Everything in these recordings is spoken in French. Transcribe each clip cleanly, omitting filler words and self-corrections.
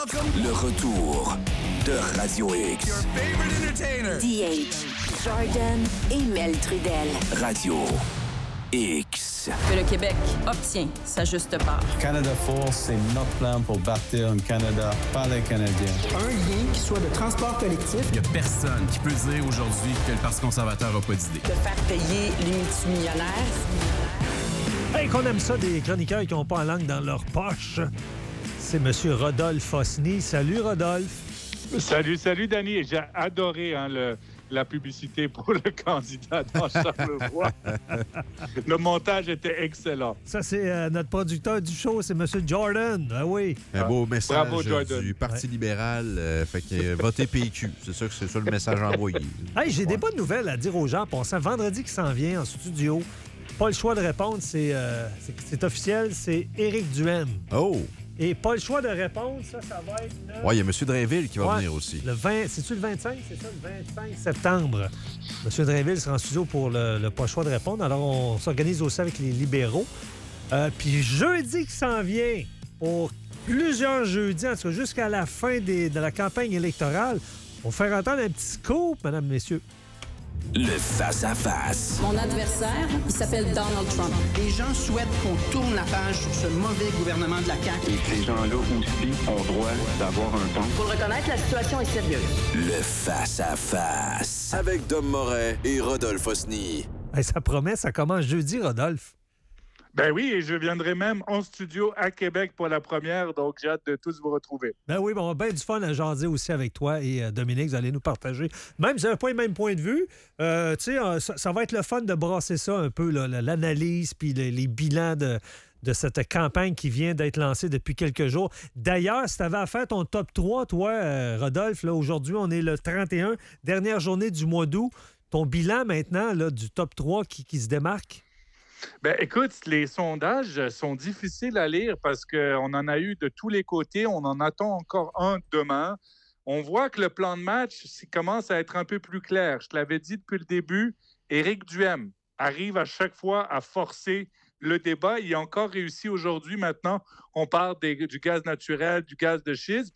Le retour de Radio X. Your favorite entertainer. DH, Jordan et Mel Trudel. Radio X. Que le Québec obtient sa juste part. Canada Force, c'est notre plan pour bâtir un Canada par les Canadiens. Un lien qui soit de transport collectif. Il n'y a personne qui peut dire aujourd'hui que le Parti conservateur n'a pas d'idée. De faire payer les multimillionnaires. Hey, qu'on aime ça, des chroniqueurs qui n'ont pas la langue dans leur poche. C'est M. Rodolphe Fosny. Salut, Rodolphe. Salut, Danny. J'ai adoré la publicité pour le candidat dans Charlevoix. Le montage était excellent. Ça, c'est notre producteur du show, c'est M. Jordan. Ah oui. Un beau message Bravo, Jordan. du Parti libéral. Fait que votez PQ. C'est ça le message envoyé. Hey, j'ai des bonnes nouvelles à dire aux gens. Pensant vendredi qui s'en vient en studio. Pas le choix de répondre, c'est officiel, c'est Éric Duhaime. Oh! Et pas le choix de répondre, ça va être le... Oui, il y a M. Drainville qui va venir aussi. C'est-tu le 25? C'est ça, le 25 septembre. M. Drainville sera en studio pour le pas le choix de répondre. Alors, on s'organise aussi avec les libéraux. Puis jeudi qui s'en vient, pour plusieurs jeudis, en tout cas jusqu'à la fin de la campagne électorale, on va faire entendre un petit scoop, mesdames, messieurs. Le face-à-face. Mon adversaire, il s'appelle Donald Trump. Les gens souhaitent qu'on tourne la page sur ce mauvais gouvernement de la CAQ. Et ces gens-là aussi ont droit d'avoir un ton. Faut le reconnaître, la situation est sérieuse. Le face-à-face. Avec Dom Moret et Rodolphe Fosny. Hey, ça promet, ça commence jeudi, Rodolphe. Ben oui, et je viendrai même en studio à Québec pour la première, donc j'ai hâte de tous vous retrouver. Ben oui, on va bien du fun à jaser aussi avec toi et Dominique, vous allez nous partager. Même si vous n'avez pas le même point de vue, ça va être le fun de brasser ça un peu, là, l'analyse puis les bilans de cette campagne qui vient d'être lancée depuis quelques jours. D'ailleurs, si tu avais à faire ton top 3, toi, Rodolphe, là, aujourd'hui, on est le 31, dernière journée du mois d'août. Ton bilan maintenant là, du top 3 qui se démarque? Ben, écoute, les sondages sont difficiles à lire parce qu'on en a eu de tous les côtés. On en attend encore un demain. On voit que le plan de match commence à être un peu plus clair. Je te l'avais dit depuis le début, Éric Duhaime arrive à chaque fois à forcer le débat. Il a encore réussi aujourd'hui. Maintenant, on parle du gaz naturel, du gaz de schiste.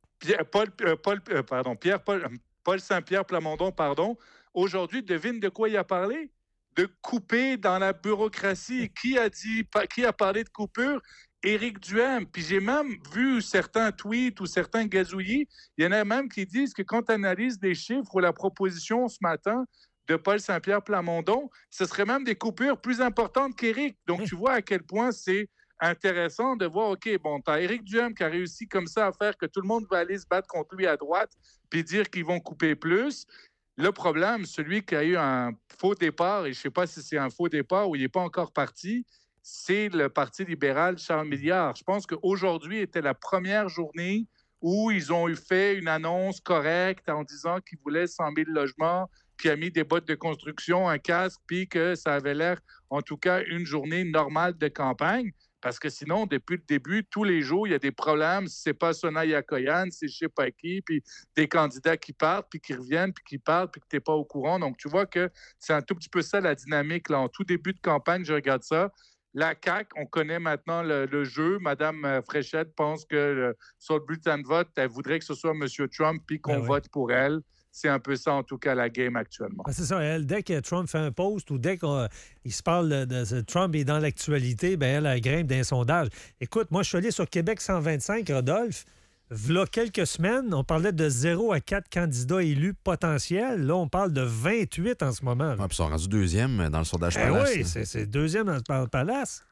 Paul Saint-Pierre Plamondon, aujourd'hui, devine de quoi il a parlé? De couper dans la bureaucratie. Qui a parlé de coupure? Éric Duhaime. Puis j'ai même vu certains tweets ou certains gazouillis. Il y en a même qui disent que quand on analyse les chiffres ou la proposition ce matin de Paul Saint-Pierre Plamondon, ce serait même des coupures plus importantes qu'Éric. Donc tu vois à quel point c'est intéressant de voir, OK, bon, tu as Éric Duhaime qui a réussi comme ça à faire que tout le monde va aller se battre contre lui à droite puis dire qu'ils vont couper plus. Le problème, celui qui a eu un faux départ, et je ne sais pas si c'est un faux départ ou il n'est pas encore parti, c'est le Parti libéral Charles Milliard. Je pense qu'aujourd'hui était la première journée où ils ont fait une annonce correcte en disant qu'ils voulaient 100 000 logements, puis a mis des bottes de construction, un casque, puis que ça avait l'air, en tout cas, une journée normale de campagne. Parce que sinon, depuis le début, tous les jours, il y a des problèmes. Si c'est pas Sonia Koyan, c'est je sais pas qui, puis des candidats qui partent, puis qui reviennent, puis qui parlent, puis que tu n'es pas au courant. Donc, tu vois que c'est un tout petit peu ça, la dynamique. Là, en tout début de campagne, je regarde ça. La CAQ, on connaît maintenant le jeu. Madame Fréchette pense que sur le bulletin de vote, elle voudrait que ce soit M. Trump, puis qu'on vote pour elle. C'est un peu ça, en tout cas, la game actuellement. C'est ça, elle. Dès que Trump fait un post ou dès qu'il se parle de Trump est dans l'actualité, ben elle grimpe d'un sondage. Écoute, moi, je suis allé sur Québec 125, Rodolphe. V'là quelques semaines, on parlait de 0 à 4 candidats élus potentiels. Là, on parle de 28 en ce moment. Ouais, puis ils sont rendus deuxième dans le sondage Palace. Oui, c'est deuxième dans le Palace.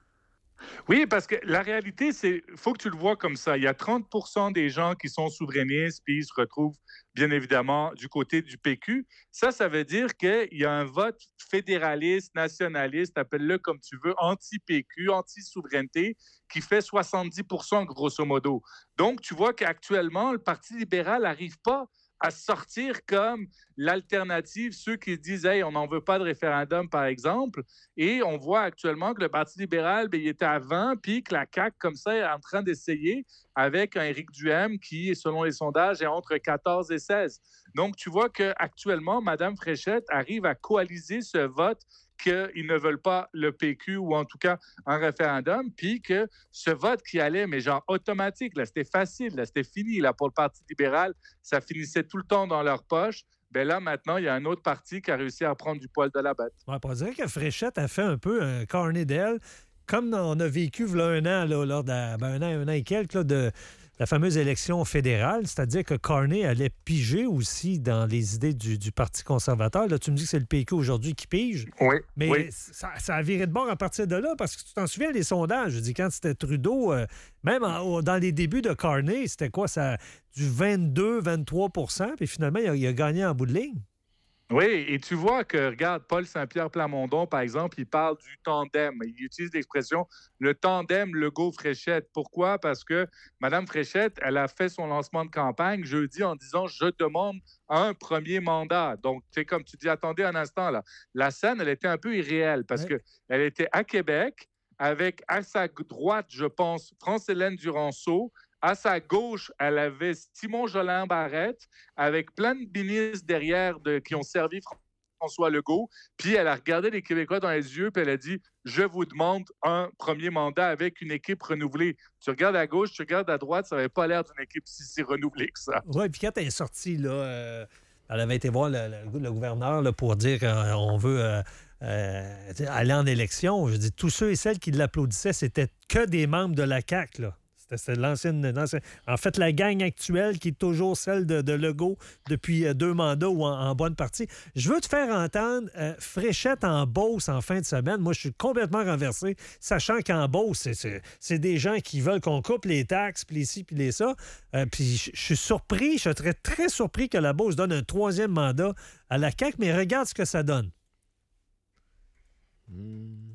Oui, parce que la réalité, c'est faut que tu le vois comme ça. Il y a 30% des gens qui sont souverainistes, puis ils se retrouvent, bien évidemment, du côté du PQ. Ça veut dire qu'il y a un vote fédéraliste, nationaliste, appelle-le comme tu veux, anti-PQ, anti-souveraineté, qui fait 70% grosso modo. Donc, tu vois qu'actuellement, le Parti libéral n'arrive pas à sortir comme l'alternative, ceux qui disent « Hey, on n'en veut pas de référendum », par exemple. Et on voit actuellement que le Parti libéral, il était à 20, puis que la CAQ, comme ça, est en train d'essayer avec un Éric Duhaime qui, selon les sondages, est entre 14 et 16. Donc, tu vois qu'actuellement, Mme Fréchette arrive à coaliser ce vote qu'ils ne veulent pas le PQ ou en tout cas un référendum, puis que ce vote qui allait, mais genre automatique, là, c'était facile, là, c'était fini là, pour le Parti libéral, ça finissait tout le temps dans leur poche. Bien là, maintenant, il y a un autre parti qui a réussi à prendre du poil de la bête. Ouais, on dirait que Fréchette a fait un peu un carnet d'elle, comme on a vécu il y a un an, là, lors un an et quelques, là, de la fameuse élection fédérale, c'est-à-dire que Carney allait piger aussi dans les idées du Parti conservateur. Là, tu me dis que c'est le PQ aujourd'hui qui pige. Oui. Mais oui. Ça a viré de bord à partir de là, parce que tu t'en souviens, les sondages, je dis, quand c'était Trudeau, même dans les débuts de Carney, c'était quoi, ça, du 22-23 %, puis finalement, il a gagné en bout de ligne. Oui, et tu vois que, regarde, Paul Saint-Pierre Plamondon, par exemple, il parle du tandem. Il utilise l'expression le tandem Legault-Fréchette. Pourquoi? Parce que Mme Fréchette, elle a fait son lancement de campagne jeudi en disant « Je demande un premier mandat ». Donc, c'est comme tu dis, attendez un instant, là. La scène, elle était un peu irréelle parce qu'elle était à Québec avec, à sa droite, je pense, France-Hélène Duranceau. À sa gauche, elle avait Simon Jolin Barrette avec plein de ministres derrière qui ont servi François Legault. Puis elle a regardé les Québécois dans les yeux puis elle a dit « Je vous demande un premier mandat avec une équipe renouvelée. » Tu regardes à gauche, tu regardes à droite, ça n'avait pas l'air d'une équipe si renouvelée que ça. Oui, puis quand elle est sortie, là, elle avait été voir le gouverneur là, pour dire qu'on veut aller en élection. Je dis, tous ceux et celles qui l'applaudissaient, c'était que des membres de la CAQ, là. C'est l'ancienne. En fait, la gang actuelle qui est toujours celle de Legault depuis 2 mandats ou en bonne partie. Je veux te faire entendre Fréchette en Beauce en fin de semaine. Moi, je suis complètement renversé, sachant qu'en Beauce, c'est des gens qui veulent qu'on coupe les taxes, puis les ci, puis les ça. Puis je suis surpris, je serais très surpris que la Beauce donne un 3e mandat à la CAQ, mais regarde ce que ça donne. Je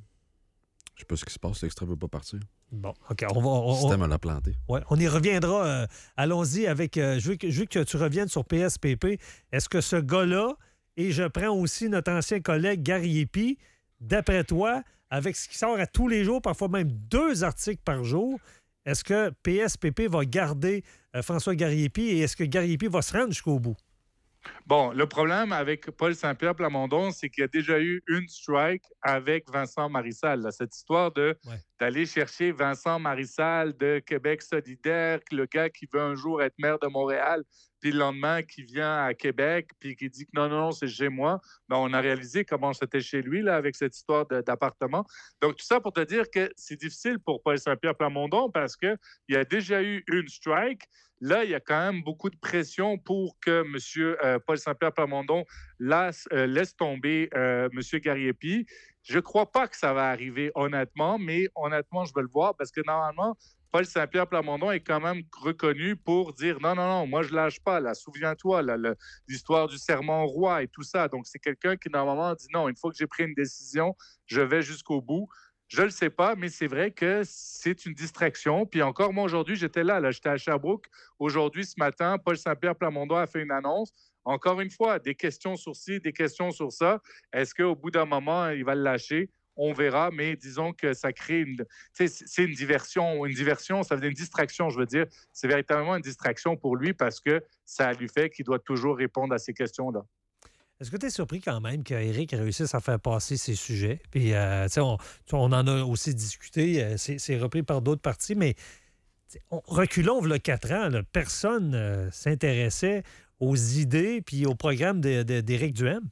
sais pas ce qui se passe, l'extrait veut pas partir. Bon, OK. Le système l'a planté. Ouais, on y reviendra. Allons-y avec... je veux que tu reviennes sur PSPP. Est-ce que ce gars-là, et je prends aussi notre ancien collègue Gary Epi, d'après toi, avec ce qui sort à tous les jours, parfois même 2 articles par jour, est-ce que PSPP va garder François Gariepi et est-ce que Gariepi va se rendre jusqu'au bout? Bon, le problème avec Paul Saint-Pierre Plamondon, c'est qu'il y a déjà eu une strike avec Vincent Marissal. Là. Cette histoire d'aller chercher Vincent Marissal de Québec solidaire, le gars qui veut un jour être maire de Montréal, puis le lendemain qui vient à Québec, puis qui dit que non, c'est chez moi. Ben, on a réalisé comment c'était chez lui là, avec cette histoire d'appartement. Donc, tout ça pour te dire que c'est difficile pour Paul Saint-Pierre Plamondon parce qu'il y a déjà eu une strike. Là, il y a quand même beaucoup de pression pour que M. Paul Saint-Pierre Plamondon laisse tomber M. Gariepi. Je ne crois pas que ça va arriver, honnêtement, mais honnêtement, je veux le voir parce que normalement, Paul Saint-Pierre Plamondon est quand même reconnu pour dire non, moi, je ne lâche pas. Là. Souviens-toi, là, l'histoire du serment au roi et tout ça. Donc, c'est quelqu'un qui, normalement, dit non, une fois que j'ai pris une décision, je vais jusqu'au bout. Je ne le sais pas, mais c'est vrai que c'est une distraction. Puis encore, moi, aujourd'hui, j'étais là, j'étais à Sherbrooke. Aujourd'hui, ce matin, Paul Saint-Pierre Plamondon a fait une annonce. Encore une fois, des questions sur ci, des questions sur ça. Est-ce qu'au bout d'un moment, il va le lâcher? On verra, mais disons que ça crée c'est une diversion. Une diversion, ça veut dire une distraction, je veux dire. C'est véritablement une distraction pour lui parce que ça lui fait qu'il doit toujours répondre à ces questions-là. Est-ce que tu es surpris quand même qu'Éric réussisse à faire passer ses sujets? Puis, on en a aussi discuté, c'est repris par d'autres partis, mais reculons, il y a 4 ans, là, personne s'intéressait aux idées puis au programme d'Éric Duhaime.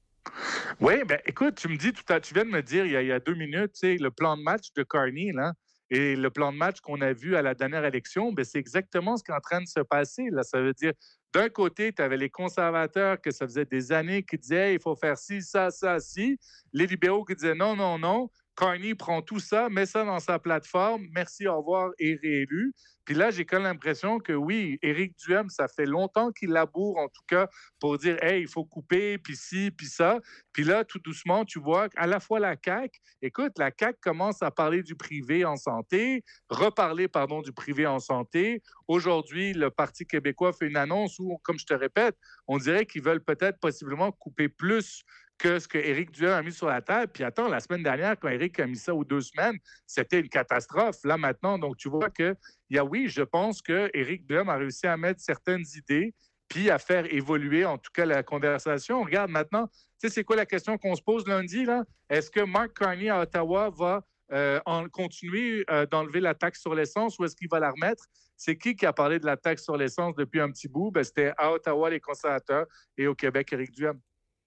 Oui, bien écoute, tu viens de me dire il y a 2 minutes, le plan de match de Carney, là, et le plan de match qu'on a vu à la dernière élection, bien, c'est exactement ce qui est en train de se passer. Là. Ça veut dire, d'un côté, tu avais les conservateurs que ça faisait des années qui disaient il faut faire ci, ça, ci. Les libéraux qui disaient non. Carney prend tout ça, met ça dans sa plateforme, merci, au revoir, et réélu. Puis là, j'ai quand même l'impression que oui, Éric Duhaime, ça fait longtemps qu'il laboure, en tout cas, pour dire « Hey, il faut couper, puis ci, puis ça ». Puis là, tout doucement, tu vois qu'à la fois la CAQ, écoute, la CAQ commence à parler du privé en santé, du privé en santé. Aujourd'hui, le Parti québécois fait une annonce où, comme je te répète, on dirait qu'ils veulent peut-être possiblement couper plus que ce que Éric Duhaime a mis sur la table. Puis attends, la semaine dernière, quand Éric a mis ça aux 2 semaines, c'était une catastrophe. Là, maintenant, donc tu vois que, je pense que Éric Duhaime a réussi à mettre certaines idées puis à faire évoluer, en tout cas, la conversation. Regarde maintenant, tu sais, c'est quoi la question qu'on se pose lundi, là? Est-ce que Mark Carney à Ottawa va continuer d'enlever la taxe sur l'essence ou est-ce qu'il va la remettre? C'est qui a parlé de la taxe sur l'essence depuis un petit bout? Ben, c'était à Ottawa, les conservateurs, et au Québec, Éric Duhem.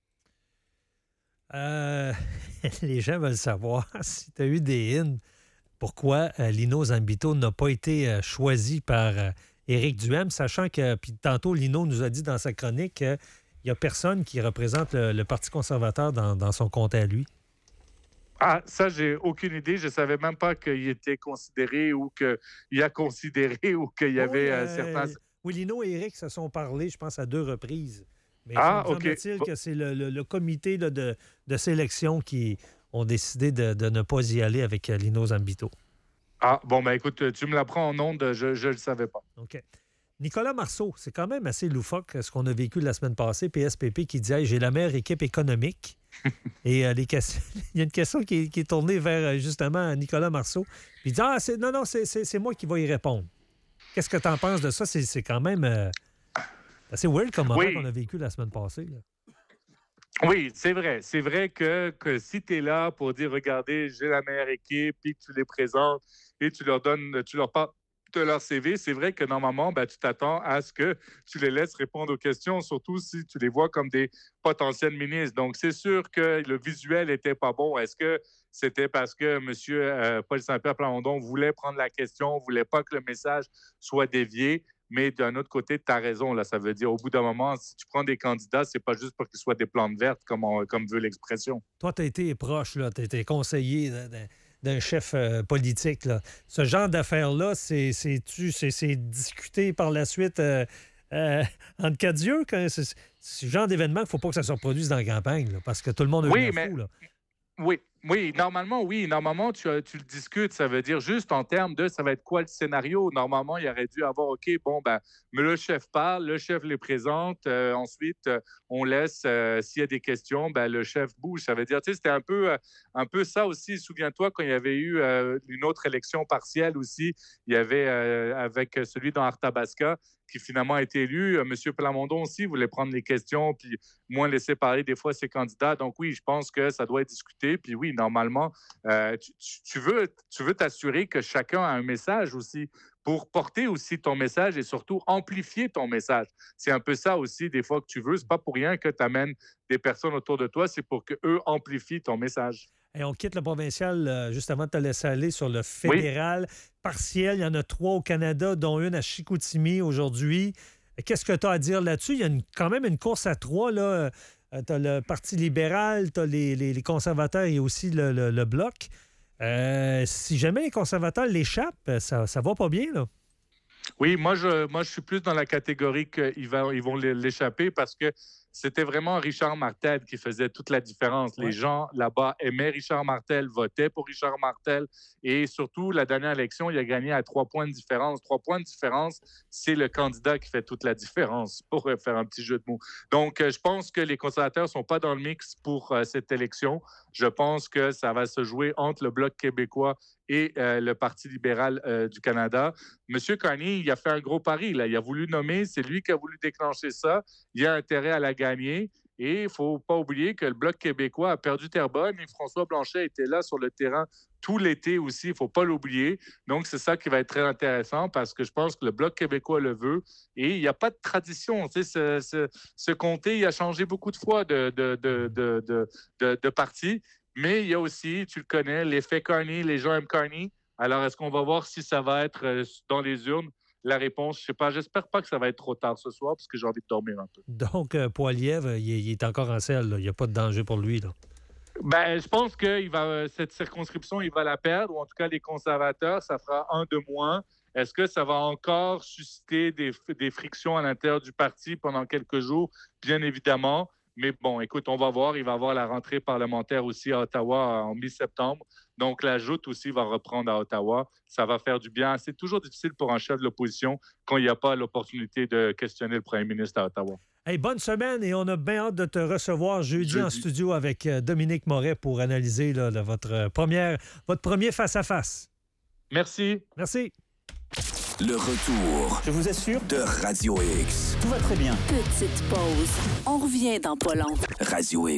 Les gens veulent savoir si tu as eu des hymnes. Pourquoi Lino Zambito n'a pas été choisi par Éric Duhem, sachant que, puis tantôt, Lino nous a dit dans sa chronique qu'il n'y a personne qui représente le Parti conservateur dans son comté à lui. Ah, ça, j'ai aucune idée. Je ne savais même pas qu'il était considéré ou qu'il a considéré ou qu'il y avait certains... Oui, Lino et Éric se sont parlé, je pense, à 2 reprises. Mais OK. semble-t-il que c'est le comité là, de sélection qui ont décidé de ne pas y aller avec Lino Zambito. Ah, bon, ben écoute, tu me l'apprends en ondes, je ne le savais pas. OK. Nicolas Marceau, c'est quand même assez loufoque ce qu'on a vécu la semaine passée, PSPP qui dit hey, « J'ai la meilleure équipe économique ». Et il y a une question qui est tournée vers justement Nicolas Marceau. Il dit « Ah, c'est moi qui vais y répondre ». Qu'est-ce que tu en penses de ça? C'est quand même assez weird comme moment qu'on a vécu la semaine passée. Là. Oui, c'est vrai. C'est vrai que si tu es là pour dire « Regardez, j'ai la meilleure équipe », puis que tu les présentes et tu leur parles de leur CV, c'est vrai que normalement, tu t'attends à ce que tu les laisses répondre aux questions, surtout si tu les vois comme des potentiels ministres. Donc, c'est sûr que le visuel n'était pas bon. Est-ce que c'était parce que M. Paul Saint-Pierre Plamondon voulait prendre la question, ne voulait pas que le message soit dévié? Mais d'un autre côté, tu as raison. Là, ça veut dire, au bout d'un moment, si tu prends des candidats, c'est pas juste pour qu'ils soient des plantes vertes, comme veut l'expression. Toi, tu as été proche, tu as été conseiller d'un chef politique. Là. Ce genre d'affaires-là, c'est discuté par la suite entre quatre yeux. C'est ce genre d'événement qu'il ne faut pas que ça se reproduise dans la campagne, là, parce que tout le monde a eu la fou. Là. Oui, normalement, tu le discutes. Ça veut dire juste en termes de ça va être quoi le scénario. Normalement, il aurait dû avoir, OK, mais le chef parle, le chef les présente. Ensuite, on laisse, s'il y a des questions, le chef bouge. Ça veut dire, tu sais, c'était un peu ça aussi. Souviens-toi, quand il y avait eu une autre élection partielle aussi, il y avait avec celui dans Arthabasca, qui finalement a été élu. M. Plamondon aussi voulait prendre les questions puis moins laisser parler des fois ses candidats. Donc oui, je pense que ça doit être discuté. Puis oui, normalement, tu veux t'assurer que chacun a un message aussi pour porter aussi ton message et surtout amplifier ton message. C'est un peu ça aussi des fois que tu veux. C'est pas pour rien que tu amènes des personnes autour de toi, c'est pour qu'eux amplifient ton message. Et on quitte le provincial juste avant de te laisser aller sur le fédéral partiel. Il y en a 3 au Canada, dont une à Chicoutimi aujourd'hui. Qu'est-ce que tu as à dire là-dessus? Il y a quand même une course à 3. Tu as le Parti libéral, tu as les conservateurs et aussi le Bloc. Si jamais les conservateurs l'échappent, ça va pas bien, là. Oui, moi, je suis plus dans la catégorie qu'ils vont l'échapper parce que c'était vraiment Richard Martel qui faisait toute la différence. Les gens là-bas aimaient Richard Martel, votaient pour Richard Martel et surtout, la dernière élection, il a gagné à 3 points de différence. 3 points de différence, c'est le candidat qui fait toute la différence, pour faire un petit jeu de mots. Donc, je pense que les conservateurs ne sont pas dans le mix pour cette élection. Je pense que ça va se jouer entre le Bloc québécois et le Parti libéral du Canada. M. Carney, il a fait un gros pari. Là. Il a voulu nommer, c'est lui qui a voulu déclencher ça. Il a intérêt à la gagner. Et il ne faut pas oublier que le Bloc québécois a perdu Terrebonne et François Blanchet était là sur le terrain tout l'été aussi. Il ne faut pas l'oublier. Donc, c'est ça qui va être très intéressant parce que je pense que le Bloc québécois le veut. Et il n'y a pas de tradition. Tu sais, ce comté, il a changé beaucoup de fois de parti. Mais il y a aussi, tu le connais, l'effet Carney, les gens aiment Carney. Alors, est-ce qu'on va voir si ça va être dans les urnes? La réponse, je ne sais pas. J'espère pas que ça va être trop tard ce soir parce que j'ai envie de dormir un peu. Donc, Poilievre, il est encore en selle. Là. Il n'y a pas de danger pour lui. Là. Je pense que cette circonscription, il va la perdre, ou en tout cas les conservateurs, ça fera 1 de moins. Est-ce que ça va encore susciter des frictions à l'intérieur du parti pendant quelques jours? Bien évidemment. Mais bon, écoute, on va voir. Il va y avoir la rentrée parlementaire aussi à Ottawa en mi-septembre. Donc, la joute aussi va reprendre à Ottawa. Ça va faire du bien. C'est toujours difficile pour un chef de l'opposition quand il n'y a pas l'opportunité de questionner le premier ministre à Ottawa. Hey, bonne semaine et on a bien hâte de te recevoir jeudi en studio avec Dominique Moret pour analyser votre premier face-à-face. Merci. Merci. Le retour Je vous assure, de Radio X. tout va très bien. Petite pause. On revient dans pas long. Radio X.